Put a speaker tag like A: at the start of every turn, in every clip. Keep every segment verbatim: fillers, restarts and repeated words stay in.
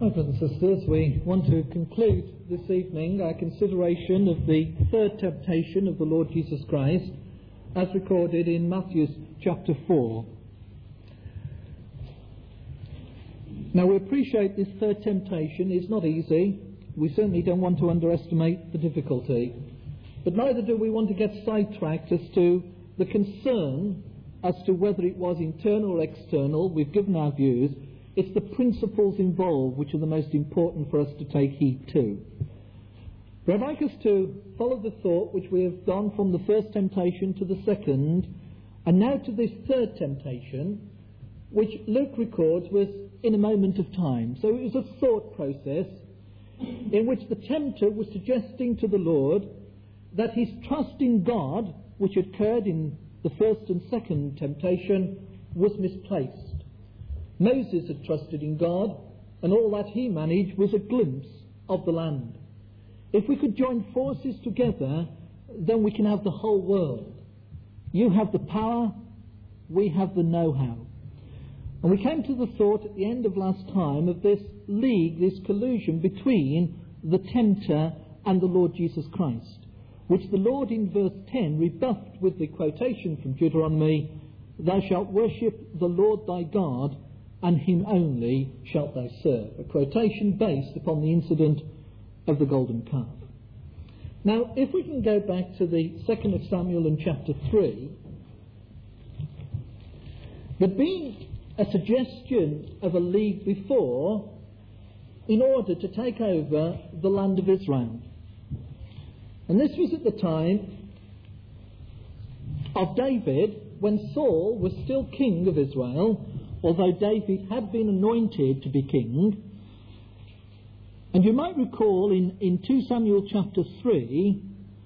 A: My brothers and sisters, we want to conclude this evening our consideration of the third temptation of the Lord Jesus Christ as recorded in Matthew chapter four. Now we appreciate this third temptation is not easy. We certainly don't want to underestimate the difficulty. But neither do we want to get sidetracked as to the concern as to whether it was internal or external. We've given our views. It's the principles involved which are the most important for us to take heed to. But I'd like us to follow the thought which we have done from the first temptation to the second, and now to this third temptation, which Luke records was in a moment of time. So it was a thought process in which the tempter was suggesting to the Lord that his trust in God, which occurred in the first and second temptation, was misplaced. Moses had trusted in God, and all that he managed was a glimpse of the land. If we could join forces together, then we can have the whole world. You have the power, we have the know-how. And we came to the thought at the end of last time of this league, this collusion between the tempter and the Lord Jesus Christ, which the Lord in verse ten rebuffed with the quotation from Deuteronomy, "Thou shalt worship the Lord thy God, and him only shalt thou serve," a quotation based upon the incident of the golden calf. Now, if we can go back to the second of Samuel in chapter three, there'd been a suggestion of a league before in order to take over the land of Israel. And this was at the time of David, when Saul was still king of Israel, although David had been anointed to be king. And you might recall in, in Second Samuel chapter three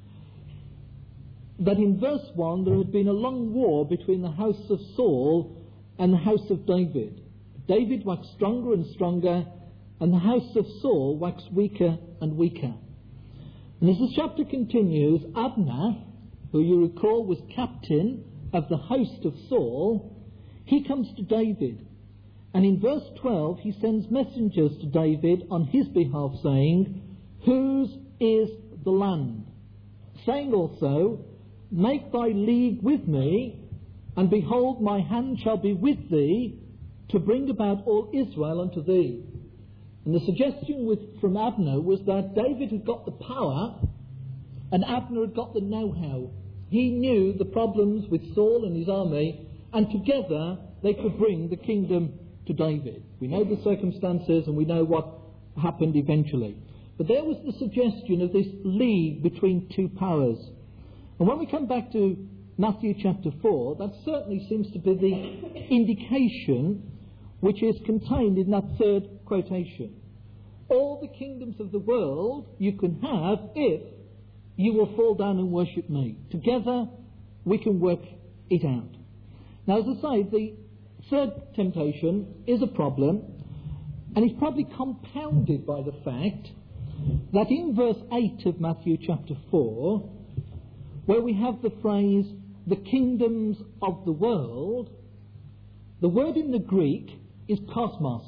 A: that in verse one there had been a long war between the house of Saul and the house of David. David waxed stronger and stronger, and the house of Saul waxed weaker and weaker. And as the chapter continues, Abner, who you recall was captain of the host of Saul, he comes to David, and in verse twelve he sends messengers to David on his behalf, saying, "Whose is the land?" Saying also, "Make thy league with me, and behold, my hand shall be with thee, to bring about all Israel unto thee." And the suggestion with, from Abner was that David had got the power, and Abner had got the know-how. He knew the problems with Saul and his army, and together they could bring the kingdom to David. We know the circumstances and we know what happened eventually. But there was the suggestion of this league between two powers. And when we come back to Matthew chapter four, that certainly seems to be the indication which is contained in that third quotation. All the kingdoms of the world you can have if you will fall down and worship me. Together we can work it out. Now, as I say, the third temptation is a problem, and it's probably compounded by the fact that in verse eight of Matthew chapter four, where we have the phrase, "the kingdoms of the world," the word in the Greek is cosmos.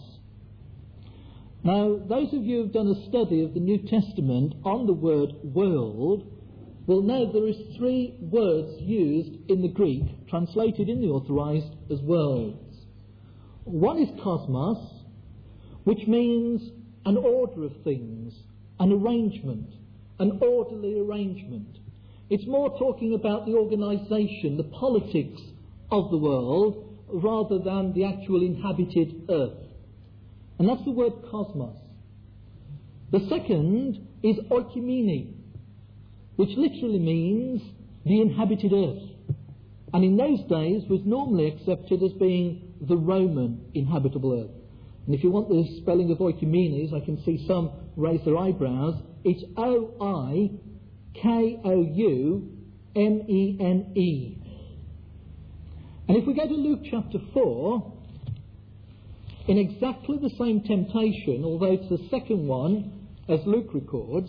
A: Now, those of you who have done a study of the New Testament on the word world will know there is three words used in the Greek, translated in the Authorized as worlds. One is cosmos, which means an order of things, an arrangement, an orderly arrangement. It's more talking about the organisation, the politics of the world, rather than the actual inhabited earth. And that's the word cosmos. The second is oikoumene, which literally means the inhabited earth, and in those days was normally accepted as being the Roman inhabitable earth. And if you want the spelling of oikoumene, I can see some raise their eyebrows. It's O I K O U M E N E. And if we go to Luke chapter four, in exactly the same temptation, although it's the second one, as Luke records,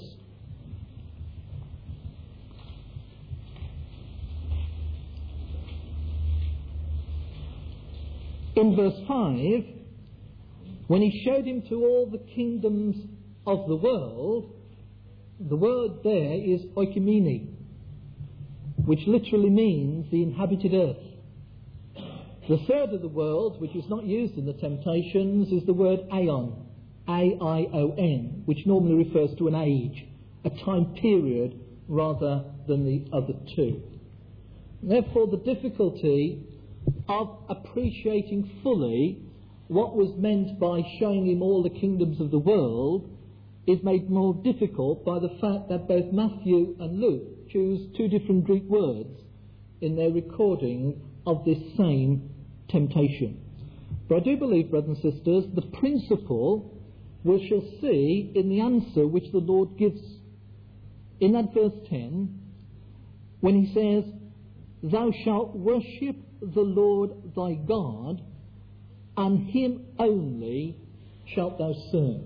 A: in verse five, when he showed him to all the kingdoms of the world, the word there is oikumene, which literally means the inhabited earth. The third of the world, which is not used in the Temptations, is the word aeon, A I O N, which normally refers to an age, a time period, rather than the other two. Therefore, the difficulty of appreciating fully what was meant by showing him all the kingdoms of the world is made more difficult by the fact that both Matthew and Luke choose two different Greek words in their recording of this same temptation. But I do believe, brothers and sisters, the principle we shall see in the answer which the Lord gives in that verse ten, when he says, "Thou shalt worship the Lord thy God, and him only shalt thou serve."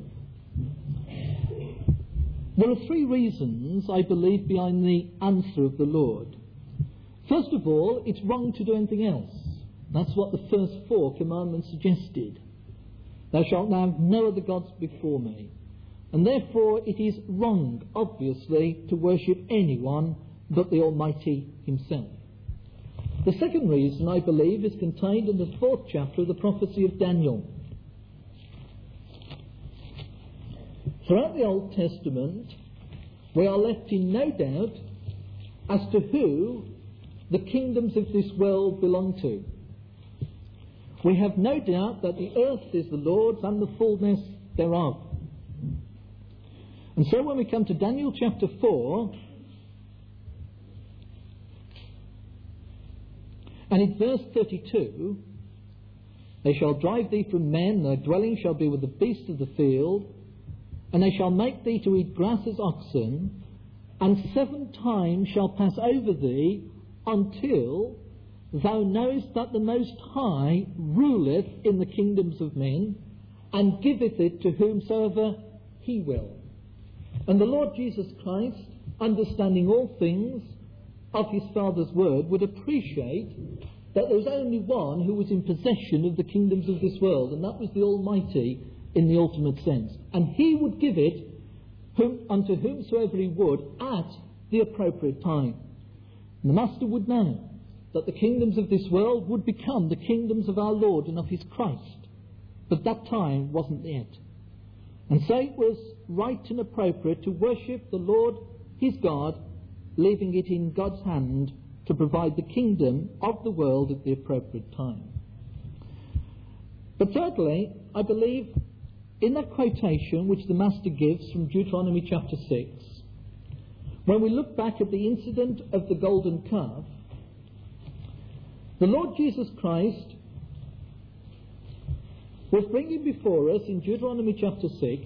A: There are three reasons, I believe, behind the answer of the Lord. First of all, it's wrong to do anything else. That's what the first four commandments suggested. Thou shalt have no other gods before me. And therefore it is wrong, obviously, to worship anyone but the Almighty himself. The second reason, I believe, is contained in the fourth chapter of the prophecy of Daniel. Throughout the Old Testament, we are left in no doubt as to who the kingdoms of this world belong to. We have no doubt that the earth is the Lord's and the fullness thereof. And so when we come to Daniel chapter four, and in verse thirty-two, "They shall drive thee from men, thy dwelling shall be with the beasts of the field, and they shall make thee to eat grass as oxen, and seven times shall pass over thee, until thou knowest that the Most High ruleth in the kingdoms of men, and giveth it to whomsoever he will." And the Lord Jesus Christ, understanding all things of his Father's word, would appreciate that there was only one who was in possession of the kingdoms of this world, and that was the Almighty in the ultimate sense. And he would give it whom, unto whomsoever he would at the appropriate time. And the Master would know that the kingdoms of this world would become the kingdoms of our Lord and of his Christ. But that time wasn't yet. And so it was right and appropriate to worship the Lord, his God, leaving it in God's hand to provide the kingdom of the world at the appropriate time. But thirdly, I believe in that quotation which the Master gives from Deuteronomy chapter six, when we look back at the incident of the golden calf, the Lord Jesus Christ was bringing before us in Deuteronomy chapter six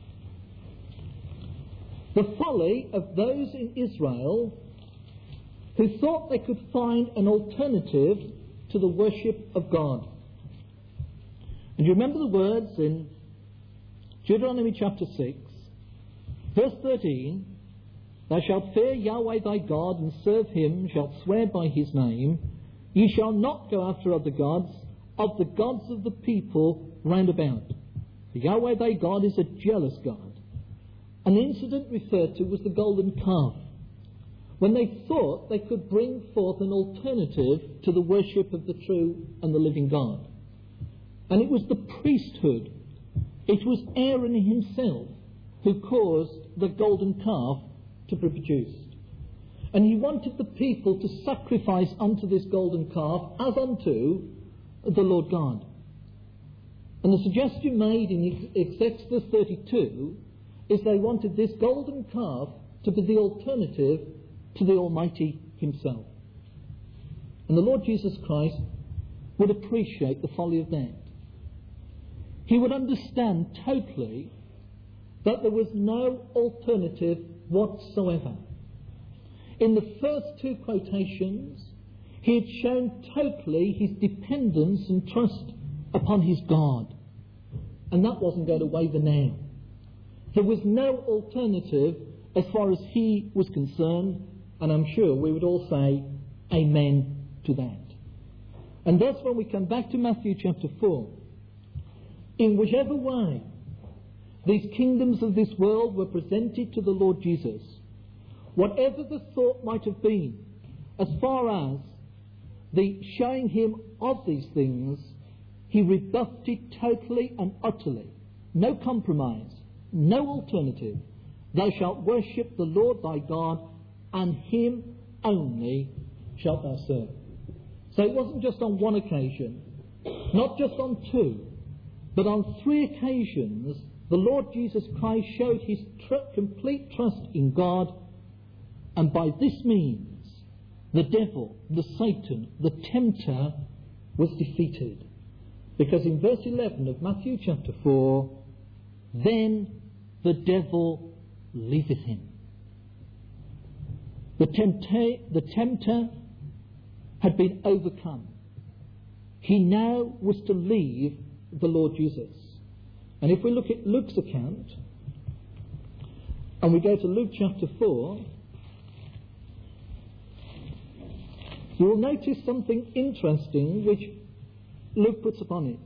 A: the folly of those in Israel who thought they could find an alternative to the worship of God. And you remember the words in Deuteronomy chapter six, verse thirteen, "Thou shalt fear Yahweh thy God, and serve him, shalt swear by his name. Ye shall not go after other gods, of the gods of the people round about. For Yahweh thy God is a jealous God." And the incident referred to was the golden calf, when they thought they could bring forth an alternative to the worship of the true and the living God. And it was the priesthood, it was Aaron himself who caused the golden calf to be produced. And he wanted the people to sacrifice unto this golden calf as unto the Lord God. And the suggestion made in Exodus thirty-two is they wanted this golden calf to be the alternative to the Almighty himself. And the Lord Jesus Christ would appreciate the folly of that. He would understand totally that there was no alternative whatsoever. In the first two quotations, he had shown totally his dependence and trust upon his God. And that wasn't going to waver now. There was no alternative as far as he was concerned, and I'm sure we would all say amen to that. And thus when we come back to Matthew chapter four, in whichever way these kingdoms of this world were presented to the Lord Jesus, whatever the thought might have been, as far as the showing him of these things, he rebuffed it totally and utterly. No compromise, no alternative. Thou shalt worship the Lord thy God, and him only shalt thou serve. So it wasn't just on one occasion, not just on two, but on three occasions the Lord Jesus Christ showed his tr- complete trust in God, and by this means the devil, the Satan, the tempter was defeated. Because in verse eleven of Matthew chapter four, then the devil leaveth him. The, tempta- the tempter had been overcome. He now was to leave the Lord Jesus. And if we look at Luke's account, and we go to Luke chapter four, you will notice something interesting which Luke puts upon it.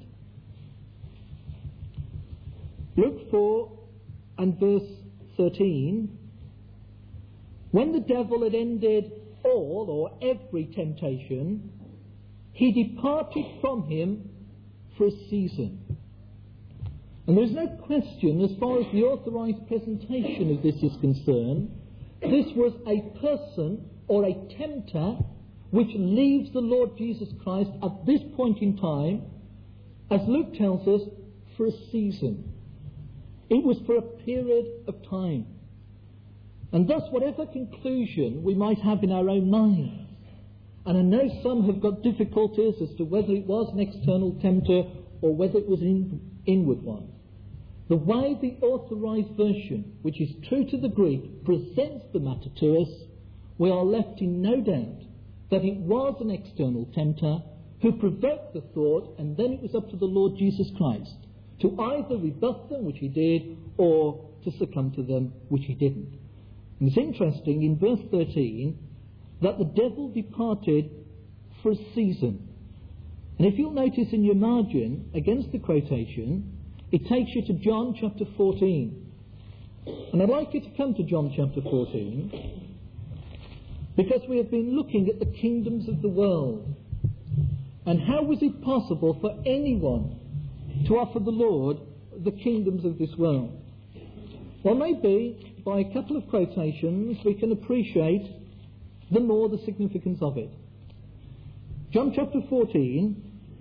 A: Luke four and verse thirteen, when the devil had ended all or every temptation, he departed from him for a season. And there's no question, as far as the authorised presentation of this is concerned, this was a person or a tempter which leaves the Lord Jesus Christ at this point in time, as Luke tells us, for a season. It was for a period of time. And thus, whatever conclusion we might have in our own minds, and I know some have got difficulties as to whether it was an external tempter or whether it was an inward one, the way the authorised version, which is true to the Greek, presents the matter to us, we are left in no doubt that it was an external tempter who provoked the thought, and then it was up to the Lord Jesus Christ to either rebuff them, which he did, or to succumb to them, which he didn't. And it's interesting in verse thirteen that the devil departed for a season. And if you'll notice in your margin, against the quotation, it takes you to John chapter fourteen. And I'd like you to come to John chapter fourteen, because we have been looking at the kingdoms of the world. And how was it possible for anyone to offer the Lord the kingdoms of this world? Well, maybe by a couple of quotations we can appreciate the more the significance of it. John chapter fourteen,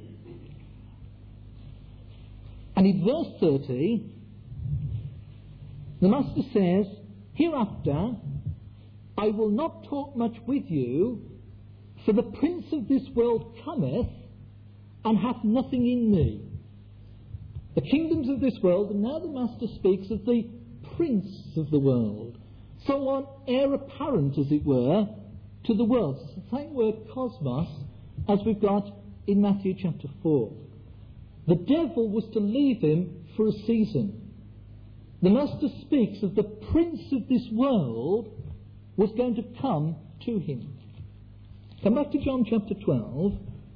A: and in verse thirty, the Master says, hereafter I will not talk much with you, for the prince of this world cometh, and hath nothing in me. The kingdoms of this world, and now the Master speaks of the prince of the world, someone heir apparent, as it were, to the world. It's the same word, cosmos, as we've got in Matthew chapter four. The devil was to leave him for a season. The Master speaks of the prince of this world was going to come to him. Come back to John chapter twelve.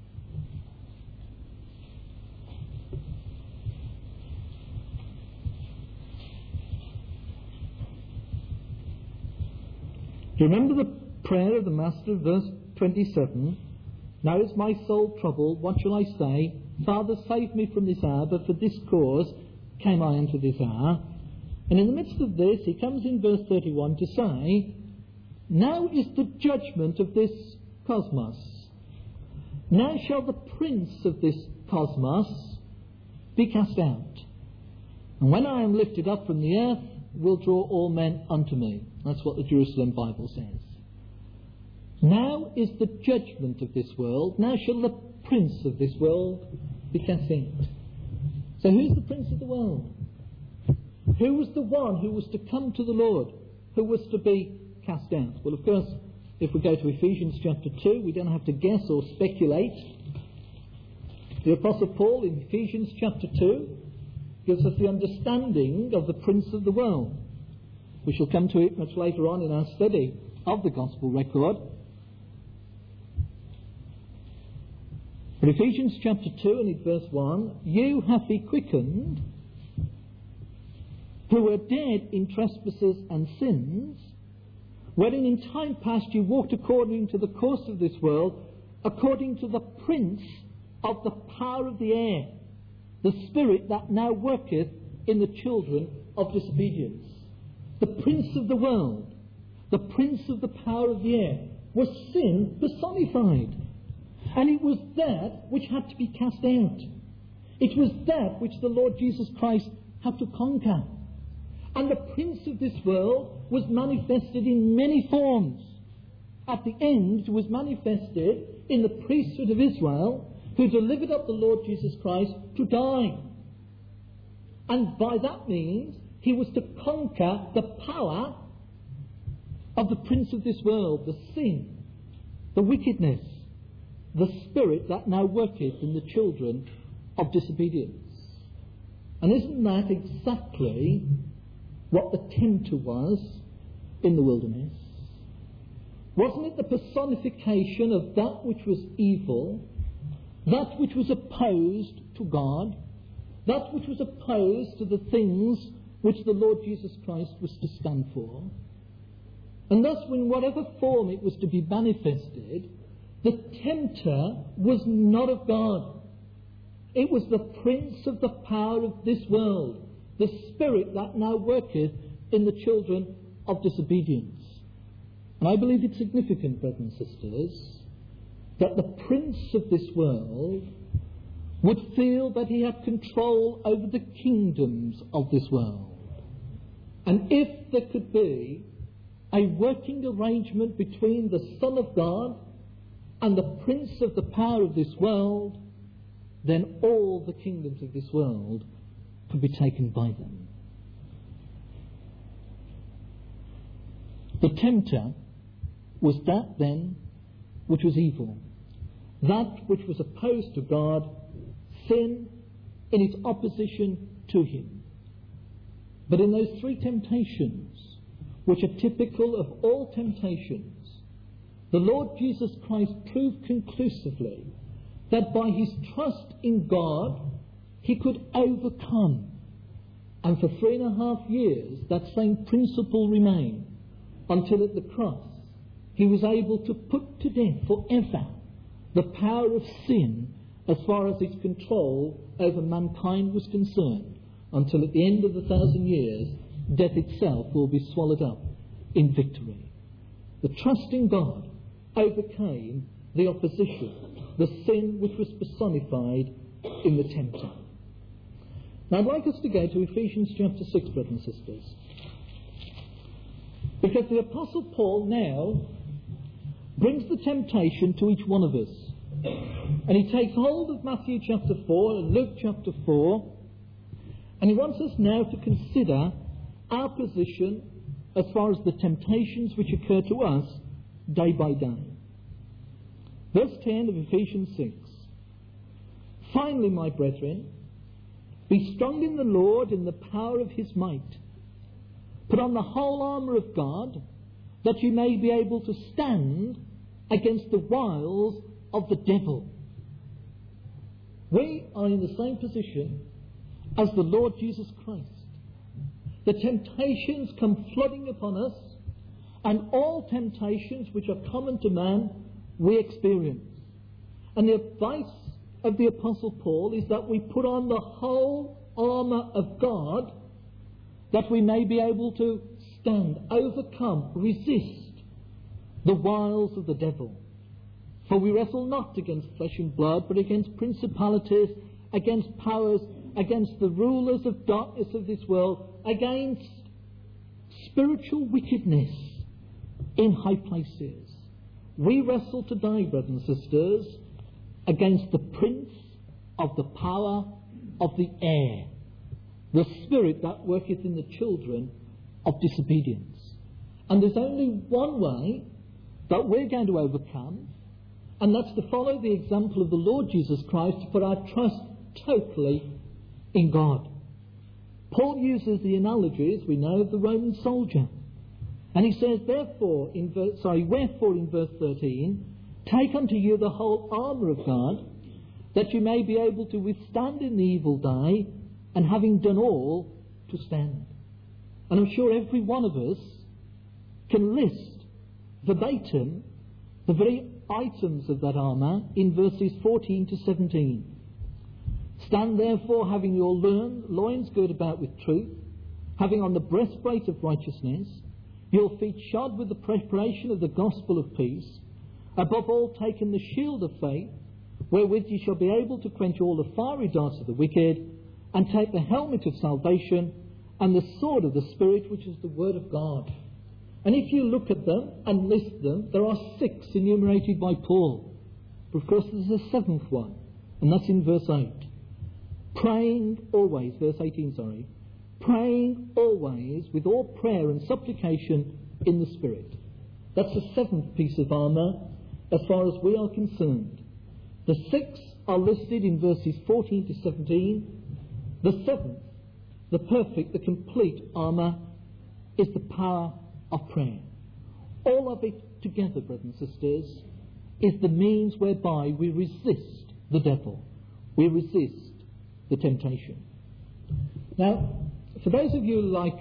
A: Do you remember the prayer of the Master, verse twenty-seven? Now is my soul troubled, what shall I say? Father, save me from this hour, but for this cause came I unto this hour. And in the midst of this, he comes in verse thirty-one to say, now is the judgment of this cosmos. Now shall the prince of this cosmos be cast out. And when I am lifted up from the earth, will draw all men unto me. That's what the Jerusalem Bible says. Now is the judgment of this world. Now shall the prince of this world be cast out. So who's the prince of the world? Who was the one who was to come to the Lord? Who was to be cast out? Well, of course, if we go to Ephesians chapter two, we don't have to guess or speculate. The Apostle Paul in Ephesians chapter two gives us the understanding of the prince of the world. We shall come to it much later on in our study of the Gospel record. In Ephesians chapter two and in verse one, you hath he quickened, who were dead in trespasses and sins, wherein in time past you walked according to the course of this world, according to the prince of the power of the air, the spirit that now worketh in the children of disobedience. The prince of the world, the prince of the power of the air, was sin personified. And it was that which had to be cast out. It was that which the Lord Jesus Christ had to conquer. And the prince of this world was manifested in many forms. At the end, it was manifested in the priesthood of Israel, who delivered up the Lord Jesus Christ to die. And by that means, he was to conquer the power of the prince of this world, the sin, the wickedness, the spirit that now worketh in the children of disobedience. And isn't that exactly what the tempter was in the wilderness? Wasn't it the personification of that which was evil, that which was opposed to God, that which was opposed to the things which the Lord Jesus Christ was to stand for? And thus, in whatever form it was to be manifested, the tempter was not of God. It was the prince of the power of this world, the spirit that now worketh in the children of disobedience. And I believe it's significant, brothers and sisters, that the prince of this world would feel that he had control over the kingdoms of this world. And if there could be a working arrangement between the Son of God and the prince of the power of this world, then all the kingdoms of this world could be taken by them. The tempter was that then which was evil, that which was opposed to God, sin in its opposition to him. But in those three temptations, which are typical of all temptations, the Lord Jesus Christ proved conclusively that by his trust in God, he could overcome. And for three and a half years, that same principle remained, until at the cross, he was able to put to death forever the power of sin as far as its control over mankind was concerned, until at the end of the thousand years, death itself will be swallowed up in victory. The trust in God overcame the opposition, the sin which was personified in the tempter. Now I'd like us to go to Ephesians chapter six, brothers and sisters, because the Apostle Paul now brings the temptation to each one of us. And he takes hold of Matthew chapter four and Luke chapter four, and he wants us now to consider our position as far as the temptations which occur to us day by day. Verse ten of Ephesians six. Finally, my brethren, be strong in the Lord in the power of his might. Put on the whole armour of God, that you may be able to stand against the wiles of the devil. We are in the same position as the Lord Jesus Christ. The temptations come flooding upon us, and all temptations which are common to man, we experience. And the advice of the Apostle Paul is that we put on the whole armour of God, that we may be able to stand, overcome, resist the wiles of the devil. For we wrestle not against flesh and blood, but against principalities, against powers, against the rulers of darkness of this world, against spiritual wickedness in high places. We wrestle today, brothers and sisters, against the prince of the power of the air, the spirit that worketh in the children of disobedience. And there's only one way that we're going to overcome, and that's to follow the example of the Lord Jesus Christ, to put our trust totally in God. Paul uses the analogies we know of the Roman soldier. And he says, therefore, in verse, sorry, wherefore in verse thirteen, take unto you the whole armour of God, that you may be able to withstand in the evil day, and having done all, to stand. And I'm sure every one of us can list verbatim the very items of that armour in verses fourteen to seventeen. Stand therefore, having your loins girt about with truth, having on the breastplate of righteousness, your feet shod with the preparation of the gospel of peace, above all taking the shield of faith, wherewith ye shall be able to quench all the fiery darts of the wicked, and take the helmet of salvation, and the sword of the Spirit, which is the word of God. And if you look at them and list them, there are six enumerated by Paul. But of course there's a seventh one, and that's in verse eight. Praying always, verse eighteen, sorry. Praying always with all prayer and supplication in the Spirit. That's the seventh piece of armour as far as we are concerned. The six are listed in verses fourteen to seventeen. The seventh, the perfect, the complete armour, is the power of prayer. All of it together, brothers and sisters, is the means whereby we resist the devil. We resist the temptation. Now, for those of you who like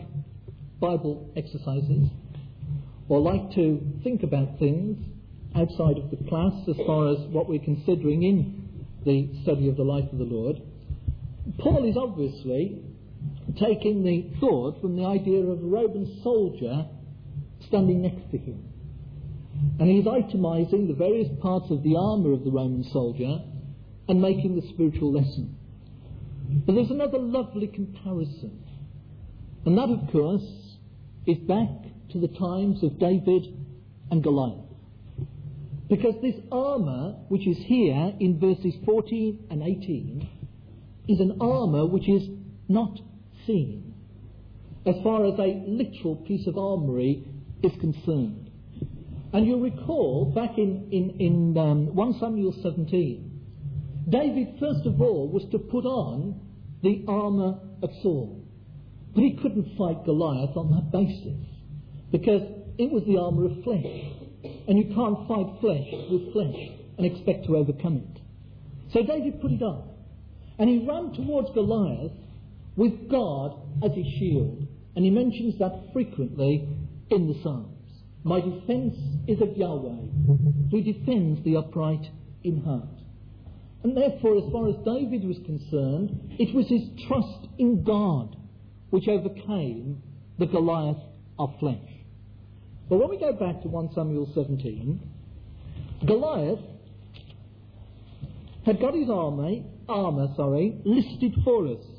A: Bible exercises, or like to think about things outside of the class as far as what we're considering in the study of the life of the Lord, Paul is obviously taking the thought from the idea of a Roman soldier standing next to him. And he's itemising the various parts of the armour of the Roman soldier and making the spiritual lesson. But there's another lovely comparison. And that, of course, is back to the times of David and Goliath. Because this armour, which is here in verses fourteen and eighteen, is an armour which is not seen, as far as a literal piece of armoury is concerned. And you'll recall, back in, in, in um, First Samuel seventeen, David, first of all, was to put on the armour of Saul. But he couldn't fight Goliath on that basis, because it was the armour of flesh. And you can't fight flesh with flesh and expect to overcome it. So David put it on. And he ran towards Goliath with God as his shield. And he mentions that frequently in the Psalms. My defence is of Yahweh, who defends the upright in heart. And therefore, as far as David was concerned, it was his trust in God which overcame the Goliath of flesh. But when we go back to First Samuel seventeen, Goliath had got his army, armour sorry, listed for us.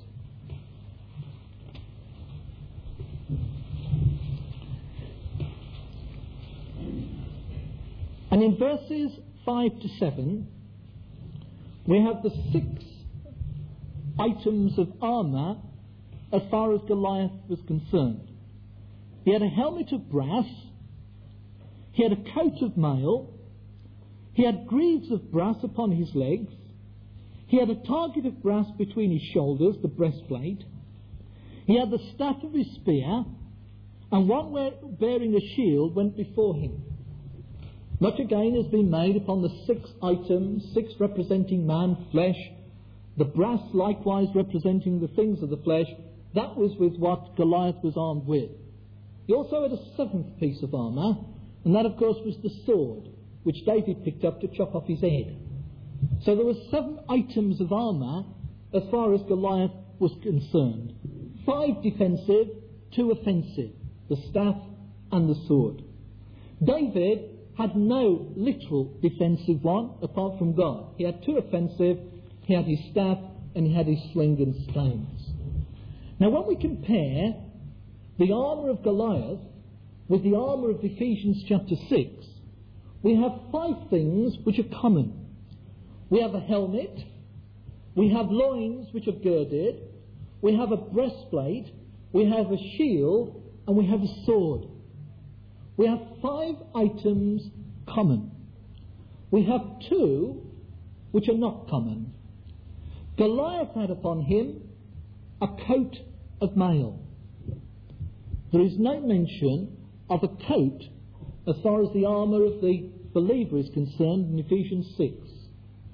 A: And in verses five to seven, we have the six items of armour as far as Goliath was concerned. He had a helmet of brass, he had a coat of mail, he had greaves of brass upon his legs, he had a target of brass between his shoulders, the breastplate, he had the staff of his spear, and one bearing a shield went before him. Much again has been made upon the six items, six representing man, flesh, the brass likewise representing the things of the flesh. That was with what Goliath was armed with. He also had a seventh piece of armour, and that of course was the sword, which David picked up to chop off his head. So there were seven items of armour as far as Goliath was concerned. Five defensive, two offensive, the staff and the sword. David had no literal defensive one apart from God. He had two offensive, he had his staff, and he had his sling and stones. Now when we compare the armour of Goliath with the armour of Ephesians chapter six, we have five things which are common. We have a helmet, we have loins which are girded, we have a breastplate, we have a shield, and we have a sword. We have five items common. We have two which are not common. Goliath had upon him a coat of mail. There is no mention of a coat as far as the armour of the believer is concerned in Ephesians six.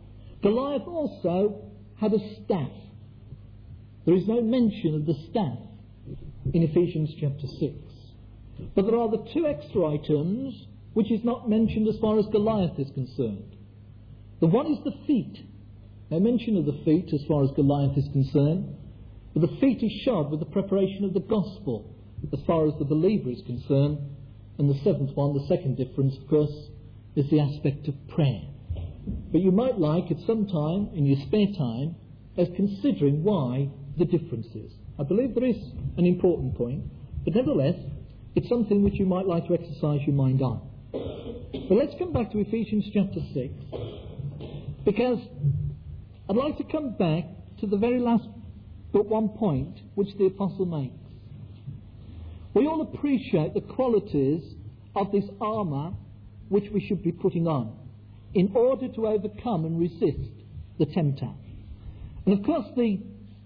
A: Goliath also had a staff. There is no mention of the staff in Ephesians chapter six. But there are the two extra items which is not mentioned as far as Goliath is concerned. The one is the feet. No mention of the feet as far as Goliath is concerned. But the feet is shod with the preparation of the gospel as far as the believer is concerned. And the seventh one, the second difference, of course, is the aspect of prayer. But you might like at some time, in your spare time, as considering why the difference is. I believe there is an important point, but nevertheless, it's something which you might like to exercise your mind on. But let's come back to Ephesians chapter six, because I'd like to come back to the very last but one point which the apostle makes. We all appreciate the qualities of this armour which we should be putting on in order to overcome and resist the tempter. And of course the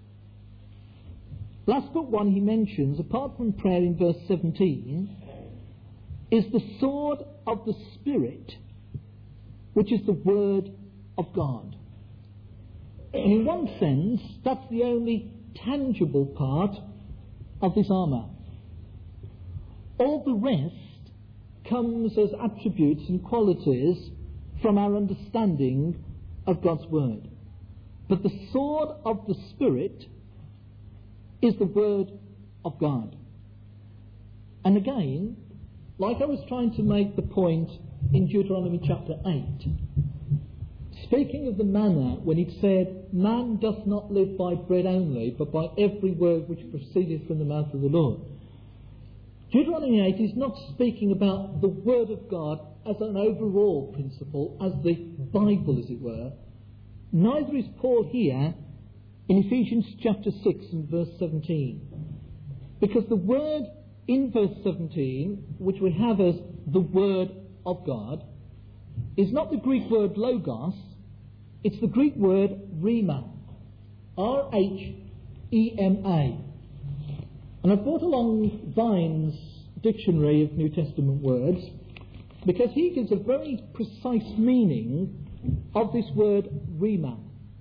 A: last but one he mentions, apart from prayer in verse seventeen, is the sword of the Spirit, which is the Word of God. And in one sense, that's the only tangible part of this armour. All the rest comes as attributes and qualities from our understanding of God's Word. But the sword of the Spirit is the Word of God. And again, like I was trying to make the point in Deuteronomy chapter eight, speaking of the manna when it said, man doth not live by bread only, but by every word which proceedeth from the mouth of the Lord. Deuteronomy eight is not speaking about the Word of God as an overall principle, as the Bible, as it were. Neither is Paul here in Ephesians chapter six and verse seventeen. Because the word in verse seventeen, which we have as the Word of God, is not the Greek word logos, it's the Greek word rhema. R H E M A. And I've brought along Vine's Dictionary of New Testament Words, because he gives a very precise meaning of this word rhema.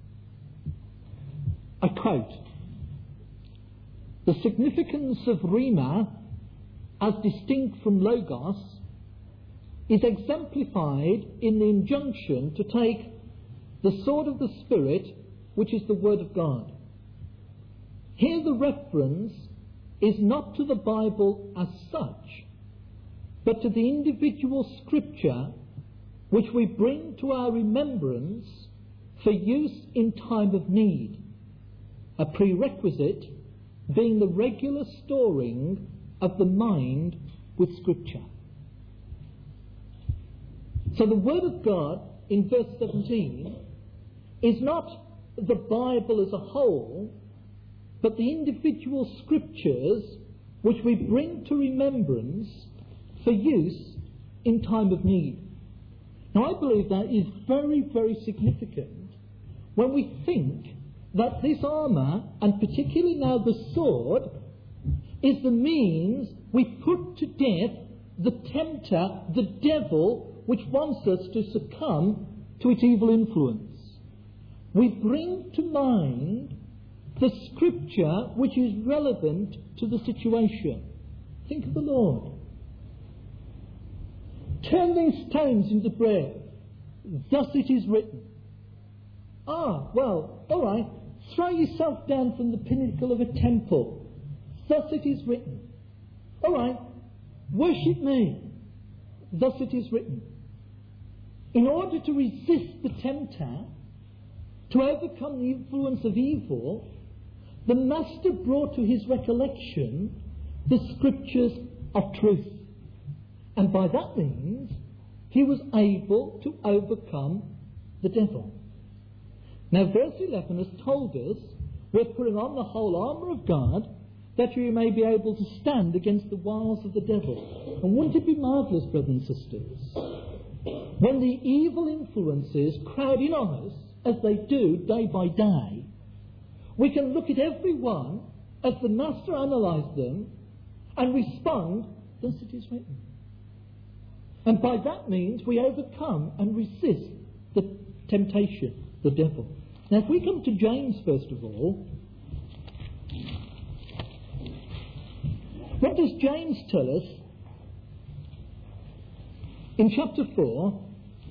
A: I quote, "The significance of rhema, as distinct from logos, is exemplified in the injunction to take the sword of the Spirit, which is the Word of God. Here the reference is not to the Bible as such, but to the individual scripture which we bring to our remembrance for use in time of need, a prerequisite being the regular storing of the mind with scripture." So the Word of God in verse seventeen is not the Bible as a whole, but the individual scriptures which we bring to remembrance for use in time of need. Now I believe that is very, very significant when we think that this armour, and particularly now the sword, is the means we put to death the tempter, the devil, which wants us to succumb to its evil influence. We bring to mind the scripture which is relevant to the situation. Think of the Lord. Turn these stones into bread. Thus it is written. Ah, well, all right. Throw yourself down from the pinnacle of a temple. Thus it is written. All right. Worship me. Thus it is written. In order to resist the tempter, to overcome the influence of evil, the Master brought to his recollection the scriptures of truth. And by that means, he was able to overcome the devil. Now, verse eleven has told us we're putting on the whole armour of God that you may be able to stand against the wiles of the devil. And wouldn't it be marvellous, brothers and sisters, when the evil influences crowd in on us, as they do day by day, we can look at every one as the Master analysed them and respond, thus it is written. And by that means we overcome and resist the temptation. the devil. Now, if we come to James, first of all, what does James tell us in chapter four?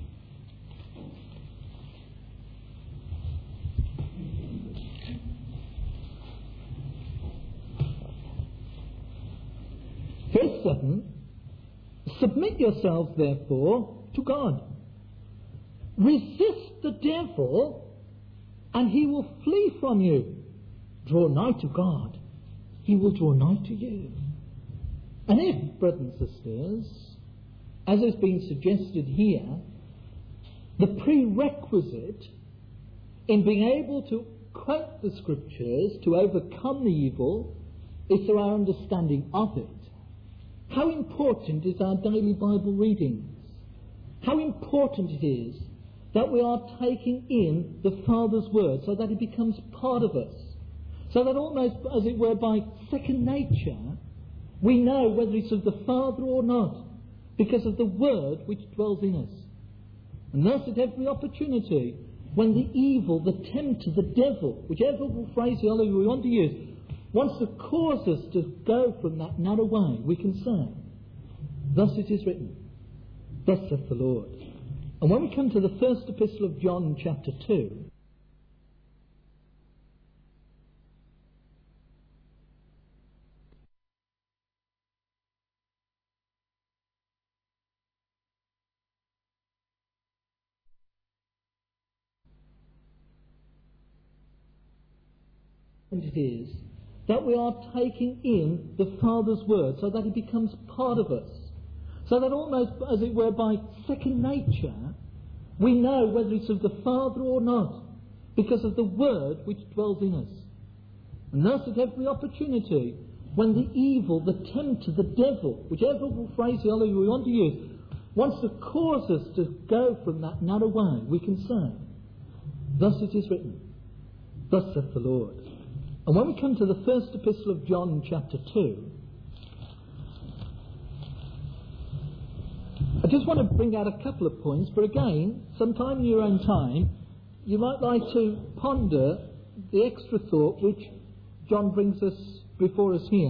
A: Verse seven, submit yourselves therefore to God. Resist the devil and he will flee from you. Draw nigh to God, he will draw nigh to you. And if, brothers and sisters, as has been suggested here, the prerequisite in being able to quote the Scriptures to overcome the evil is through our understanding of it, how important is our daily Bible readings? How important it is that we are taking in the Father's Word so that it becomes part of us, so that almost, as it were, by second nature, we know whether it's of the Father or not, because of the Word which dwells in us. And thus at every opportunity, when the evil, the tempter, the devil, whichever phrase we want to use, wants to cause us to go from that narrow way, we can say, thus it is written, thus saith the Lord. And when we come to the first epistle of John, chapter two, and it is that we are taking in the Father's Word so that it becomes part of us, so that almost, as it were, by second nature, we know whether it's of the Father or not, because of the Word which dwells in us. And thus at every opportunity, when the evil, the tempter, the devil, whichever phrase we want to use, wants to cause us to go from that narrow way, we can say, thus it is written, thus saith the Lord. And when we come to the first epistle of John, chapter two, I just want to bring out a couple of points, but again, sometime in your own time, you might like to ponder the extra thought which John brings us before us here.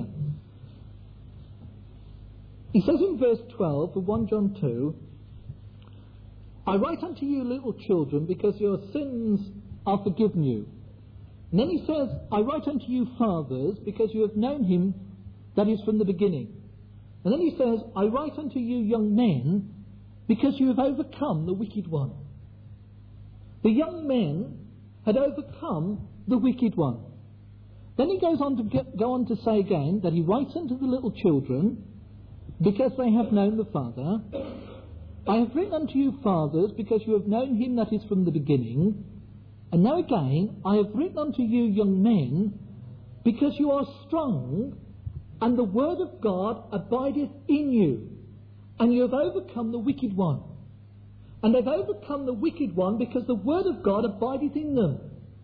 A: He says in verse twelve of First John two, I write unto you, little children, because your sins are forgiven you. And then he says, I write unto you, fathers, because you have known him that is from the beginning. And then he says, I write unto you, young men, because you have overcome the wicked one. The young men had overcome the wicked one. Then he goes on to get, go on to say again that he writes unto the little children, because they have known the Father. I have written unto you, fathers, because you have known him that is from the beginning. And now again, I have written unto you, young men, because you are strong, and the word of God abideth in you, and you have overcome the wicked one. And they've overcome the wicked one because the word of God abideth in them.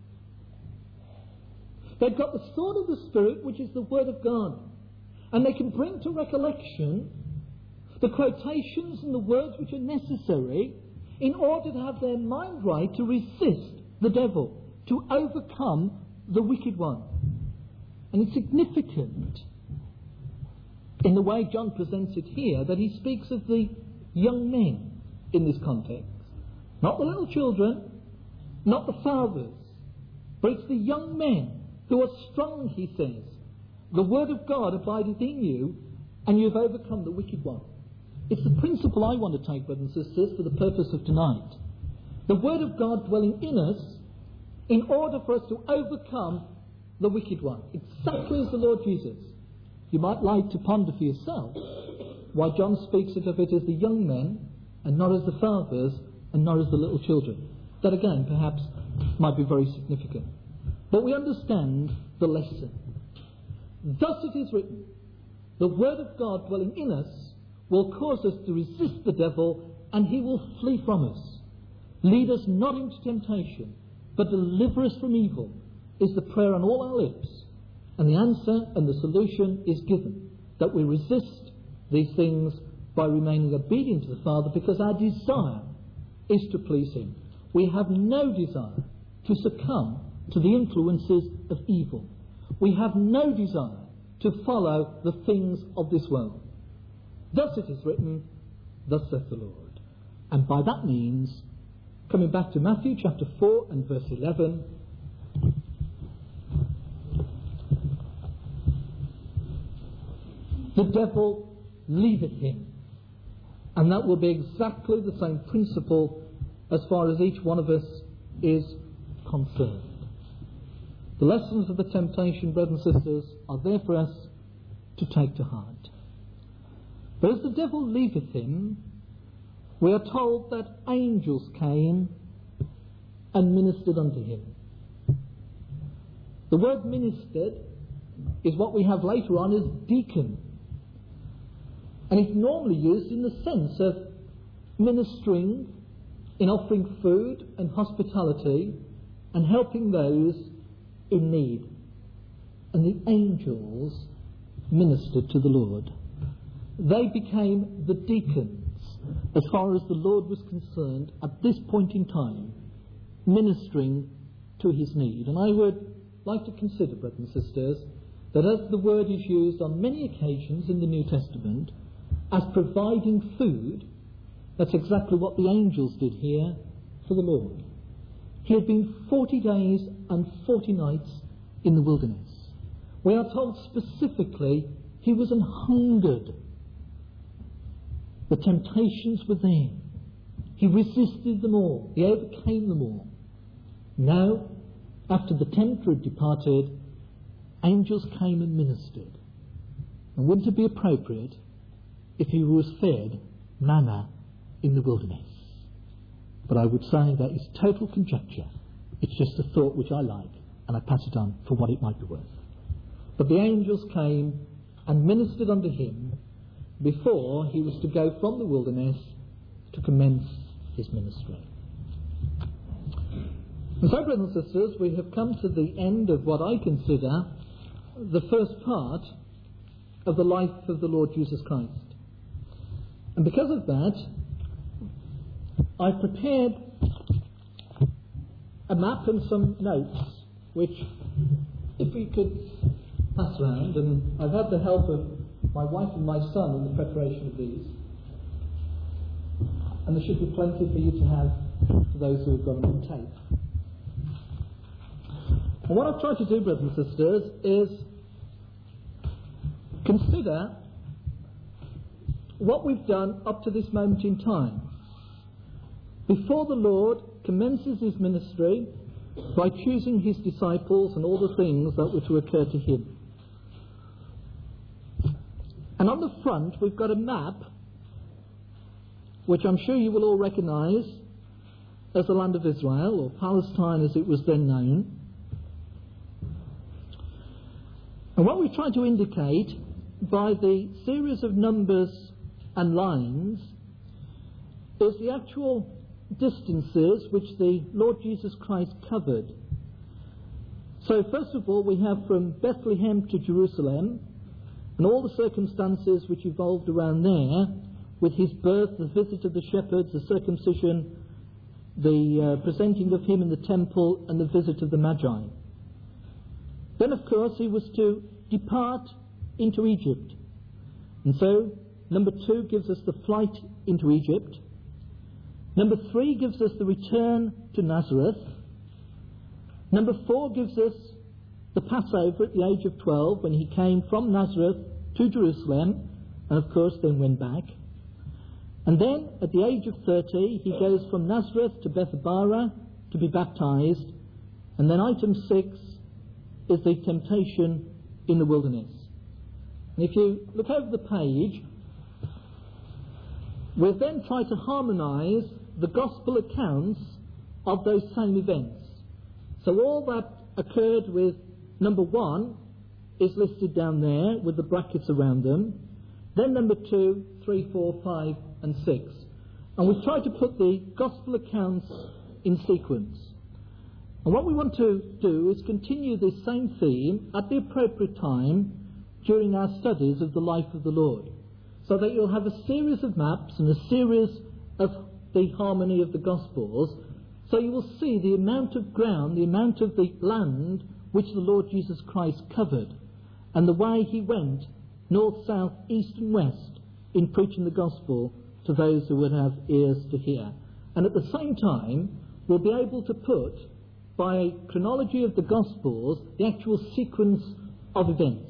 A: They've got the sword of the Spirit, which is the word of God. And they can bring to recollection the quotations and the words which are necessary in order to have their mind right to resist the devil, to overcome the wicked one. And it's significant in the way John presents it here that he speaks of the young men in this context. Not the little children, not the fathers, but it's the young men who are strong, he says. The word of God abideth in you, and you have overcome the wicked one. It's the principle I want to take, brothers and sisters, for the purpose of tonight. The word of God dwelling in us in order for us to overcome the wicked one. Exactly as the Lord Jesus. You might like to ponder for yourself why John speaks of it as the young men and not as the fathers and not as the little children. That again perhaps might be very significant. But we understand the lesson. Thus it is written, the word of God dwelling in us will cause us to resist the devil, and he will flee from us. Lead us not into temptation, but deliver us from evil, is the prayer on all our lips. And the answer and the solution is given, that we resist these things by remaining obedient to the Father, because our desire is to please him. we have no desire to succumb to the influences of evil. We have no desire to follow the things of this world. Thus it is written, thus saith the Lord. And by that means, coming back to Matthew chapter four and verse eleven, the devil leaveth him. And that will be exactly the same principle as far as each one of us is concerned. The lessons of the temptation, brothers and sisters, are there for us to take to heart. But as the devil leaveth him, we are told that angels came and ministered unto him. The word ministered is what we have later on as deacon. And it's normally used in the sense of ministering in offering food and hospitality and helping those in need. And the angels ministered to the Lord. They became the deacons as far as the Lord was concerned at this point in time, ministering to his need. And I would like to consider, brothers and sisters, that as the word is used on many occasions in the New Testament as providing food, that's exactly what the angels did here for the Lord. He had been forty days and forty nights in the wilderness. We are told specifically he was an hungered. The temptations were there. He resisted them all. He overcame them all. Now, after the tempter had departed, angels came and ministered. And wouldn't it be appropriate if he was fed manna in the wilderness? But I would say that is total conjecture. It's just a thought which I like, and I pass it on for what it might be worth. But the angels came and ministered unto him before he was to go from the wilderness to commence his ministry. And so, brothers and sisters, we have come to the end of what I consider the first part of the life of the Lord Jesus Christ. And because of that, I've prepared a map and some notes, which, if we could pass round, and I've had the help of my wife and my son in the preparation of these, and there should be plenty for you to have for those who have got them on tape. And what I've tried to do, brothers and sisters, is consider what we've done up to this moment in time, before the Lord commences his ministry by choosing his disciples and all the things that were to occur to him. And on the front we've got a map which I'm sure you will all recognise as the land of Israel, or Palestine as it was then known. And what we've tried to indicate by the series of numbers and lines is the actual distances which the Lord Jesus Christ covered. So first of all we have from Bethlehem to Jerusalem and all the circumstances which evolved around there, with his birth, the visit of the shepherds, the circumcision, the uh, presenting of him in the temple, and the visit of the Magi. Then of course he was to depart into Egypt. And so number two gives us the flight into Egypt. Number three gives us the return to Nazareth. Number four gives us the Passover at the age of twelve, when he came from Nazareth to Jerusalem, and of course then went back. And then at the age of thirty he goes from Nazareth to Bethabara to be baptized. And then item six is the temptation in the wilderness. And if you look over the page, we'll then try to harmonise the gospel accounts of those same events. So all that occurred with number one is listed down there with the brackets around them. Then number two, three, four, five and six. And we've tried to put the gospel accounts in sequence. And what we want to do is continue this same theme at the appropriate time during our studies of the life of the Lord, so that you'll have a series of maps and a series of the harmony of the Gospels, so So you will see the amount of ground, the amount of the land which the Lord Jesus Christ covered, and the way he went north, south, east and west in preaching the gospel to those who would have ears to hear. And at the same time, we'll be able to put, by a chronology of the Gospels, the actual sequence of events.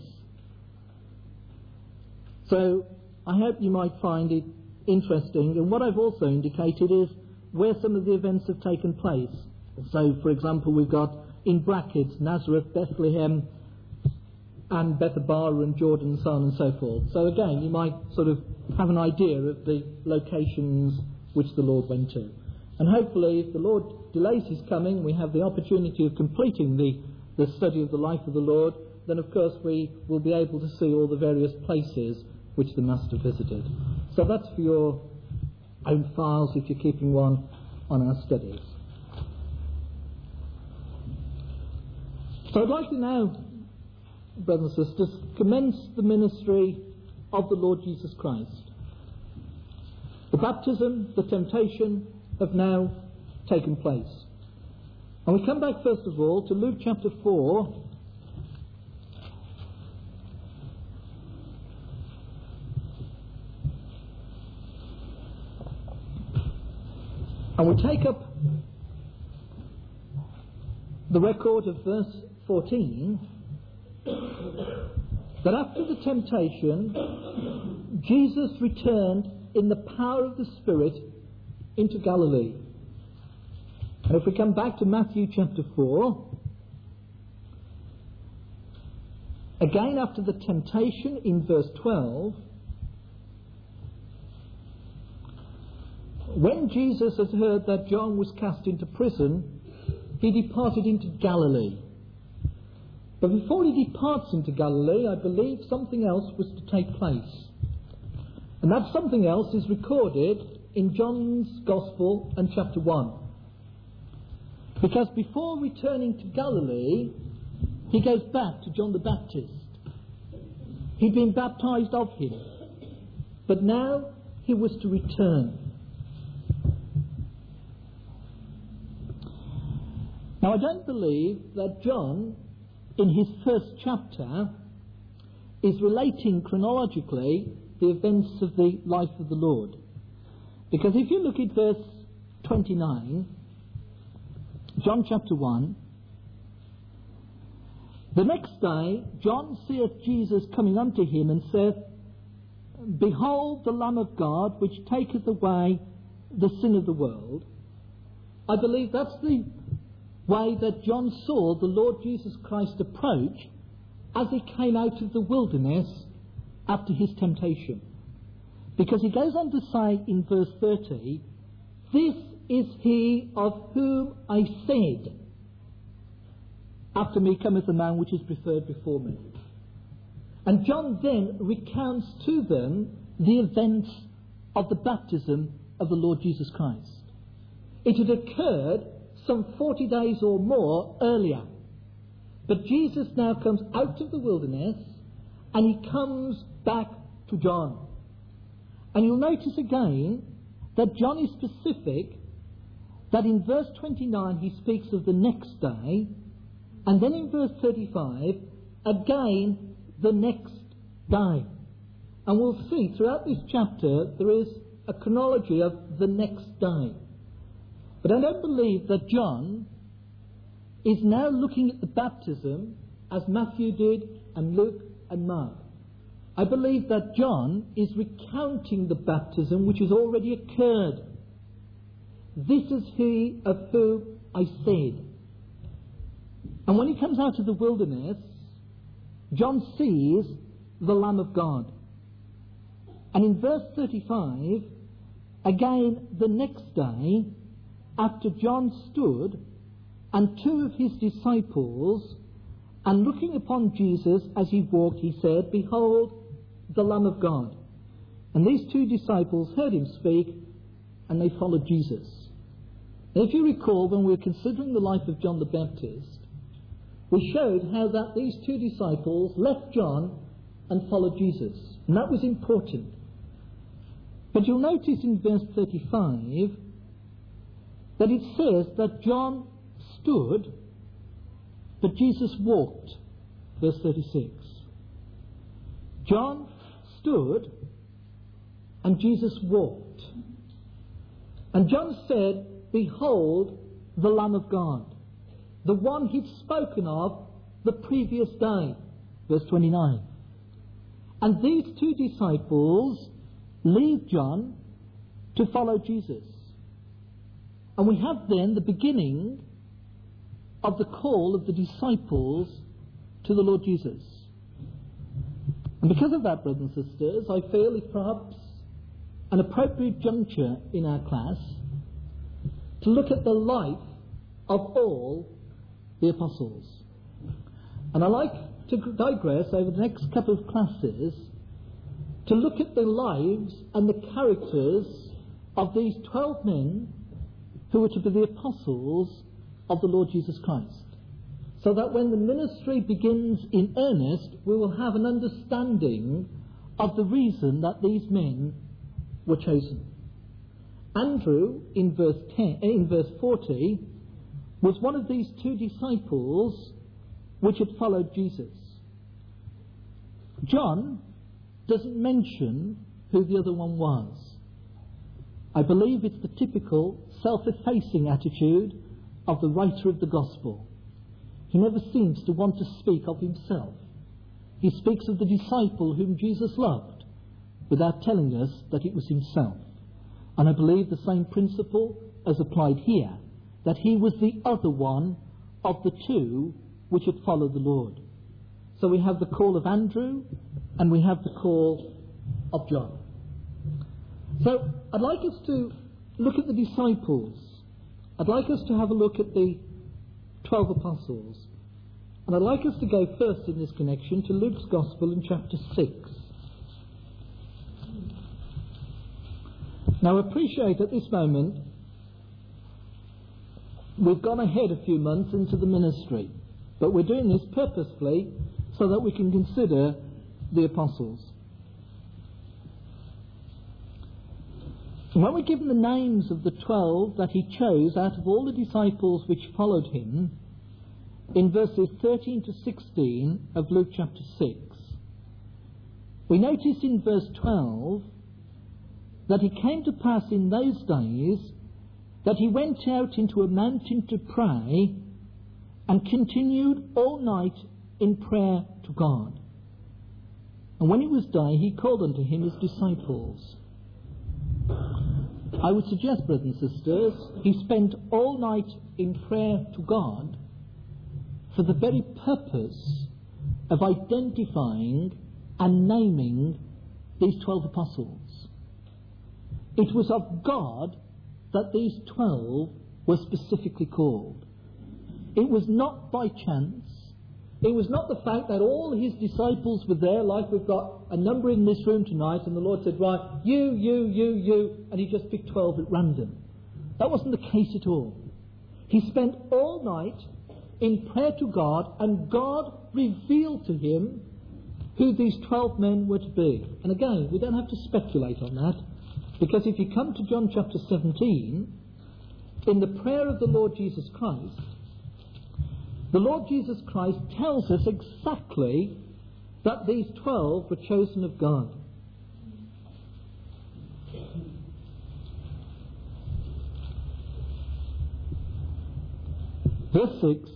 A: So I hope you might find it interesting. And what I've also indicated is where some of the events have taken place. So, for example, we've got in brackets Nazareth, Bethlehem, and Bethabara and Jordan, and so on and so forth. So again, you might sort of have an idea of the locations which the Lord went to. And hopefully, if the Lord delays his coming, we have the opportunity of completing the, the study of the life of the Lord, then of course we will be able to see all the various places which the Master visited. So that's for your own files if you're keeping one on our studies. So I'd like to now, brothers and sisters, commence the ministry of the Lord Jesus Christ. The baptism, the temptation have now taken place. And we come back first of all to Luke chapter four. And we take up the record of verse fourteen, that after the temptation, Jesus returned in the power of the Spirit into Galilee. And if we come back to Matthew chapter four, again after the temptation in verse twelve, when Jesus had heard that John was cast into prison, he departed into Galilee. But before he departs into Galilee, I believe something else was to take place. And that something else is recorded in John's Gospel and chapter one. Because before returning to Galilee, he goes back to John the Baptist. He'd been baptized of him, but now he was to return. Now I don't believe that John, in his first chapter, is relating chronologically the events of the life of the Lord. Because if you look at verse twenty-nine, John chapter one, the next day John seeth Jesus coming unto him, and saith, Behold the Lamb of God, which taketh away the sin of the world. I believe that's the way that John saw the Lord Jesus Christ approach as he came out of the wilderness after his temptation. Because he goes on to say in verse thirty, This is he of whom I said, After me cometh a man which is preferred before me. And John then recounts to them the events of the baptism of the Lord Jesus Christ. It had occurred some forty days or more earlier. But Jesus now comes out of the wilderness and he comes back to John. And you'll notice again that John is specific, that in verse twenty-nine he speaks of the next day, and then in verse thirty-five, again the next day. And we'll see throughout this chapter there is a chronology of the next day. But I don't believe that John is now looking at the baptism as Matthew did and Luke and Mark. I believe that John is recounting the baptism which has already occurred. This is he of whom I said. And when he comes out of the wilderness, John sees the Lamb of God. And in verse thirty-five, again the next day, after John stood, and two of his disciples, and looking upon Jesus as he walked, he said, Behold, the Lamb of God. And these two disciples heard him speak, and they followed Jesus. Now, if you recall, when we were considering the life of John the Baptist, we showed how that these two disciples left John and followed Jesus. And that was important. But you'll notice in verse thirty-five that it says that John stood, but Jesus walked. Verse thirty-six. John stood, and Jesus walked. And John said, "Behold, the Lamb of God, the one he'd spoken of the previous day." Verse twenty-nine. And these two disciples leave John to follow Jesus. And we have then the beginning of the call of the disciples to the Lord Jesus. And because of that, brothers and sisters, I feel it perhaps an appropriate juncture in our class to look at the life of all the apostles. And I like to digress over the next couple of classes to look at the lives and the characters of these twelve men who were to be the apostles of the Lord Jesus Christ, so that when the ministry begins in earnest, we will have an understanding of the reason that these men were chosen. Andrew, in verse ten, in verse forty, was one of these two disciples which had followed Jesus. John doesn't mention who the other one was. I believe it's the typical self-effacing attitude of the writer of the Gospel. He never seems to want to speak of himself. He speaks of the disciple whom Jesus loved without telling us that it was himself. And I believe the same principle is applied here, that he was the other one of the two which had followed the Lord. So we have the call of Andrew and we have the call of John. So I'd like us to look at the disciples. I'd like us to have a look at the twelve apostles. And I'd like us to go first in this connection to Luke's Gospel in chapter six. Now, appreciate at this moment we've gone ahead a few months into the ministry, but we're doing this purposefully so that we can consider the apostles. And when we're given the names of the twelve that he chose out of all the disciples which followed him, in verses thirteen to sixteen of Luke chapter six, we notice in verse twelve that it came to pass in those days that he went out into a mountain to pray and continued all night in prayer to God. And when it was day, he called unto him his disciples. I would suggest, brothers and sisters, he spent all night in prayer to God for the very purpose of identifying and naming these twelve apostles. It was of God that these twelve were specifically called. It was not by chance. It was not the fact that all his disciples were there, like we've got a number in this room tonight, and the Lord said, right, you, you, you, you, and he just picked twelve at random. That wasn't the case at all. He spent all night in prayer to God, and God revealed to him who these twelve men were to be. And again, we don't have to speculate on that, because if you come to John chapter seventeen, in the prayer of the Lord Jesus Christ, the Lord Jesus Christ tells us exactly that these twelve were chosen of God. Verse six.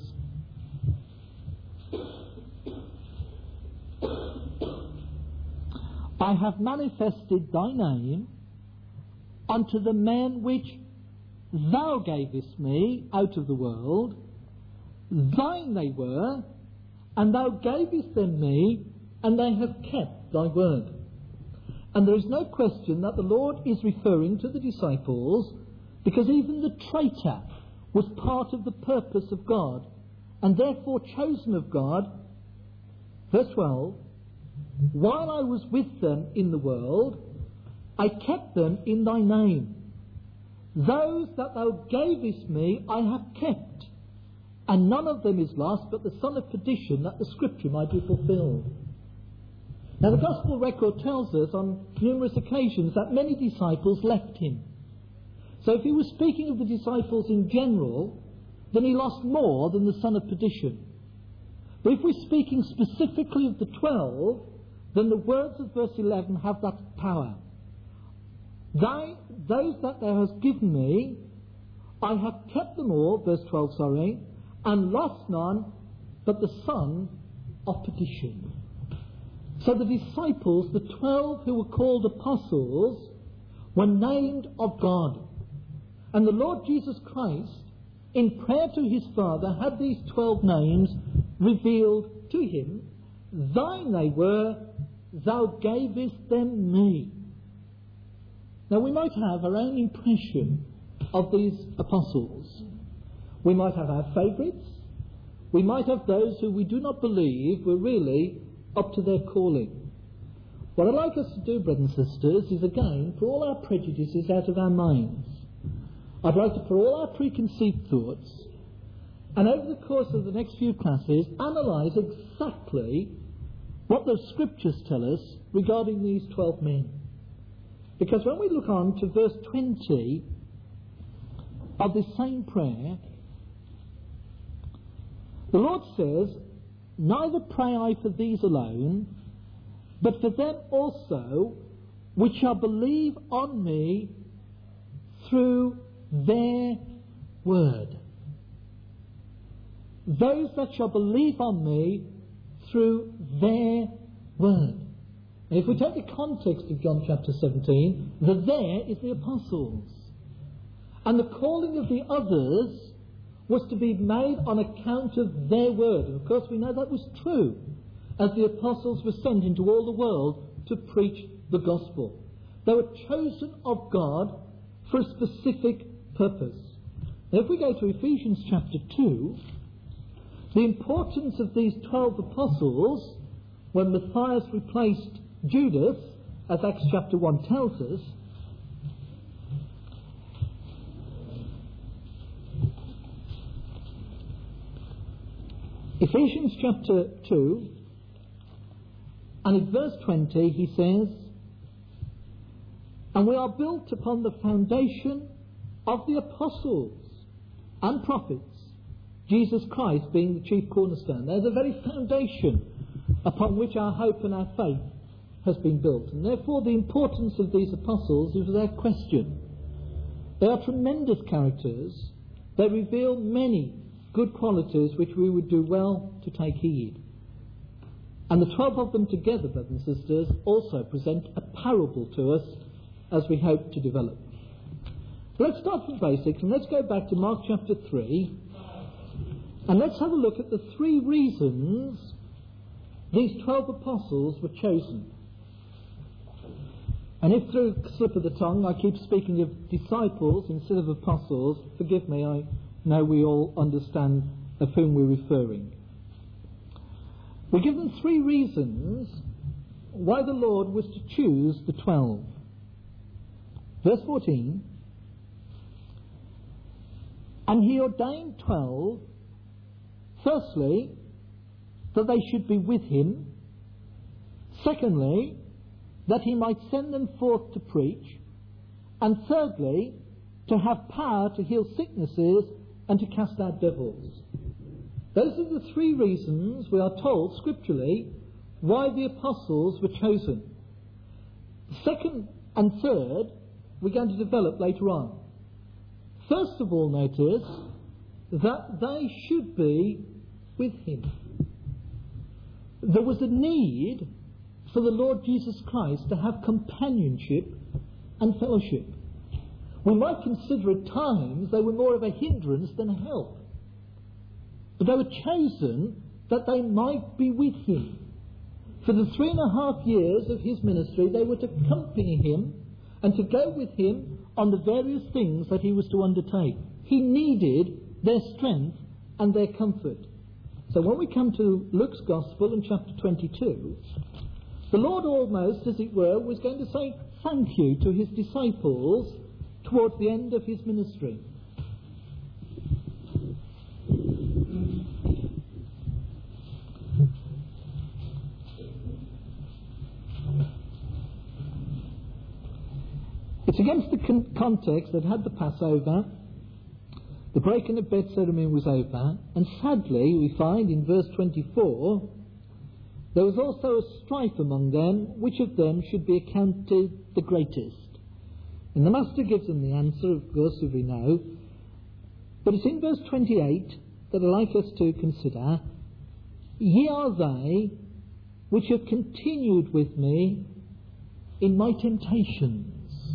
A: I have manifested thy name unto the men which thou gavest me out of the world. Thine they were, and thou gavest them me, and they have kept thy word. And there is no question that the Lord is referring to the disciples, because even the traitor was part of the purpose of God, and therefore chosen of God. Verse twelve, while I was with them in the world, I kept them in thy name. Those that thou gavest me I have kept, and none of them is lost but the son of perdition, that the scripture might be fulfilled. Now the gospel record tells us on numerous occasions that many disciples left him. So if he was speaking of the disciples in general, then he lost more than the son of perdition. But if we're speaking specifically of the twelve, then the words of verse eleven have that power. They, those that thou hast given me, I have kept them all, verse twelve, sorry, and lost none but the son of perdition. So the disciples, the twelve who were called apostles, were named of God. And the Lord Jesus Christ, in prayer to his Father, had these twelve names revealed to him. Thine they were, thou gavest them me. Now we might have our own impression of these apostles. We might have our favourites. We might have those who we do not believe were really up to their calling. What I'd like us to do, brothers and sisters, is again put all our prejudices out of our minds. I'd like to put all our preconceived thoughts, and over the course of the next few classes, analyse exactly what the scriptures tell us regarding these twelve men. Because when we look on to verse twenty of this same prayer, the Lord says, neither pray I for these alone, but for them also which shall believe on me through their word. Those that shall believe on me through their word. And if we take the context of John chapter seventeen, the there is the apostles. And the calling of the others was to be made on account of their word. And of course we know that was true, as the apostles were sent into all the world to preach the gospel. They were chosen of God for a specific purpose. Now if we go to Ephesians chapter two, the importance of these twelve apostles, when Matthias replaced Judas, as Acts chapter one tells us, Ephesians chapter two, and in verse twenty he says, and we are built upon the foundation of the apostles and prophets, Jesus Christ being the chief cornerstone. They're the very foundation upon which our hope and our faith has been built. And therefore the importance of these apostles is without question. They are tremendous characters. They reveal many good qualities which we would do well to take heed. And the twelve of them together, brothers and sisters, also present a parable to us as we hope to develop. Let's start from basics and let's go back to Mark chapter three, and let's have a look at the three reasons these twelve apostles were chosen. And if through a slip of the tongue I keep speaking of disciples instead of apostles, forgive me, I know we all understand of whom we're referring. We're given three reasons why the Lord was to choose the twelve. Verse fourteen, and he ordained twelve, firstly, that they should be with him, secondly, that he might send them forth to preach, and thirdly, to have power to heal sicknesses and to cast out devils. Those are the three reasons we are told scripturally why the apostles were chosen. Second and third we're going to develop later on. First of all, notice that they should be with him. There was a need for the Lord Jesus Christ to have companionship and fellowship. We might consider at times they were more of a hindrance than a help. But they were chosen that they might be with him. For the three and a half years of his ministry, they were to accompany him and to go with him on the various things that he was to undertake. He needed their strength and their comfort. So when we come to Luke's Gospel in chapter twenty-two, the Lord almost, as it were, was going to say thank you to his disciples towards the end of his ministry. It's against the con- context that had the Passover, the breaking of bread ceremony was over, and sadly we find in verse twenty-four, there was also a strife among them, which of them should be accounted the greatest. And the Master gives them the answer, of course, as we know, but it's in verse twenty-eight that I'd like us to consider, ye are they which have continued with me in my temptations.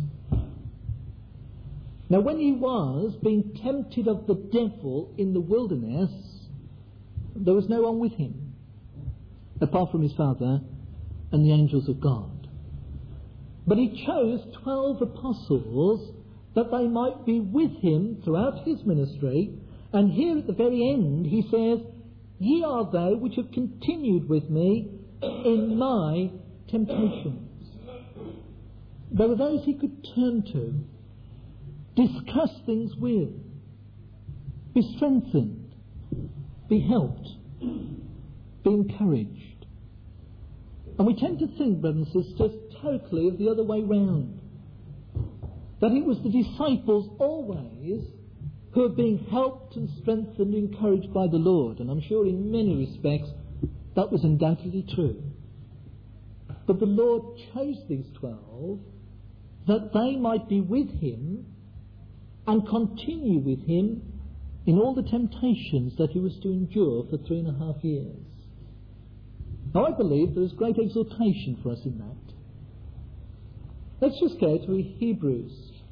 A: Now, when he was being tempted of the devil in the wilderness, there was no one with him, apart from his Father and the angels of God. But he chose twelve apostles that they might be with him throughout his ministry. And here at the very end he says, ye are they which have continued with me in my temptations. There were those he could turn to, discuss things with, be strengthened, be helped, be encouraged. And we tend to think, brothers and sisters, totally of the other way round. That it was the disciples always who are being helped and strengthened and encouraged by the Lord. And I'm sure in many respects that was undoubtedly true. But the Lord chose these twelve that they might be with him and continue with him in all the temptations that he was to endure for three and a half years. Now I believe there is great exhortation for us in that. Let's just go to Hebrews.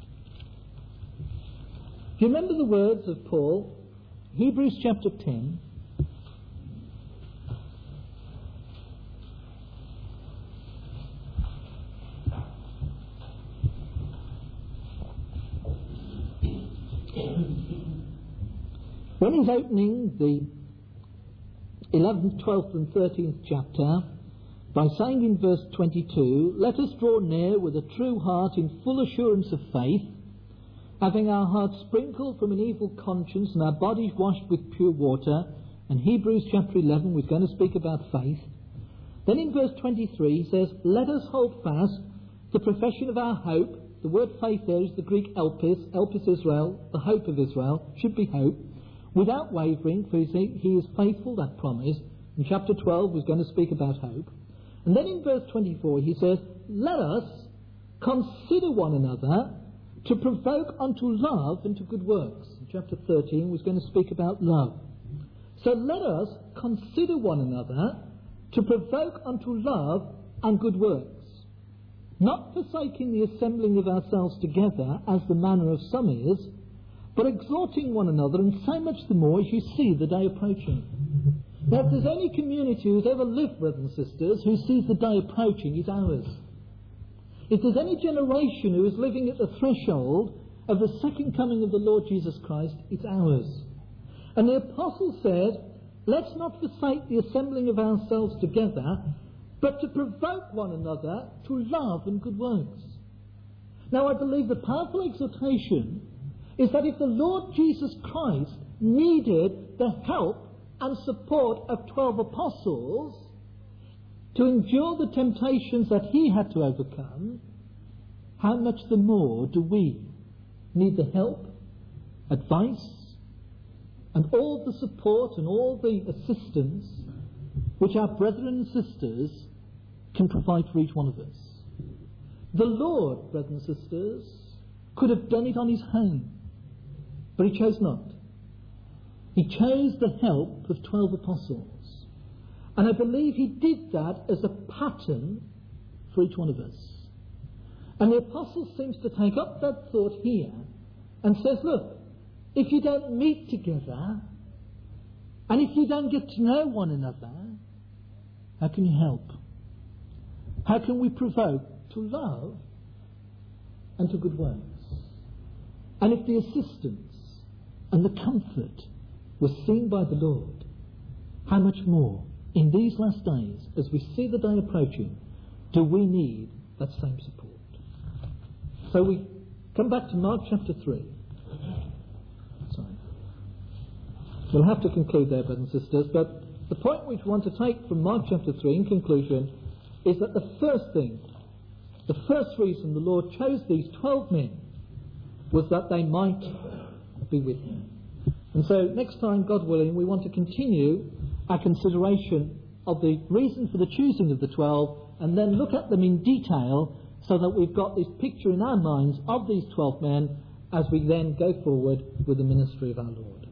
A: Do you remember the words of Paul? Hebrews chapter ten. When he's opening the eleventh, twelfth and thirteenth chapter by saying in verse twenty-two, let us draw near with a true heart in full assurance of faith, having our hearts sprinkled from an evil conscience and our bodies washed with pure water. And Hebrews chapter eleven, we're going to speak about faith. Then in verse twenty-three he says, let us hold fast the profession of our hope. The word faith there is the Greek elpis, elpis Israel, the hope of Israel, should be hope, without wavering, for he is faithful, that promise. In chapter twelve we're going to speak about hope. And then in verse twenty-four he says, let us consider one another to provoke unto love and to good works. In chapter thirteen we're going to speak about love. So let us consider one another to provoke unto love and good works, not forsaking the assembling of ourselves together, as the manner of some is, but exhorting one another, and so much the more as you see the day approaching. Now, if there's any community who's ever lived, brothers and sisters, who sees the day approaching, it's ours. If there's any generation who is living at the threshold of the second coming of the Lord Jesus Christ, it's ours. And the apostle said, let's not forsake the assembling of ourselves together, but to provoke one another to love and good works. Now, I believe the powerful exhortation is that if the Lord Jesus Christ needed the help and support of twelve apostles to endure the temptations that he had to overcome, how much the more do we need the help, advice, and all the support and all the assistance which our brethren and sisters can provide for each one of us. The Lord, brethren and sisters, could have done it on his own, but he chose not. He chose the help of twelve apostles. And I believe he did that as a pattern for each one of us. And the apostle seems to take up that thought here and says, look, if you don't meet together, and if you don't get to know one another, how can you help? How can we provoke to love and to good works? And if the assistance and the comfort was seen by the Lord, how much more in these last days, as we see the day approaching, do we need that same support? So we come back to Mark chapter three. Sorry. We'll have to conclude there, brothers and sisters, but the point which we want to take from Mark chapter three in conclusion is that the first thing, The first reason the Lord chose these twelve men was that they might be with him. And so next time, God willing, we want to continue our consideration of the reason for the choosing of the twelve, and then look at them in detail so that we've got this picture in our minds of these twelve men as we then go forward with the ministry of our Lord.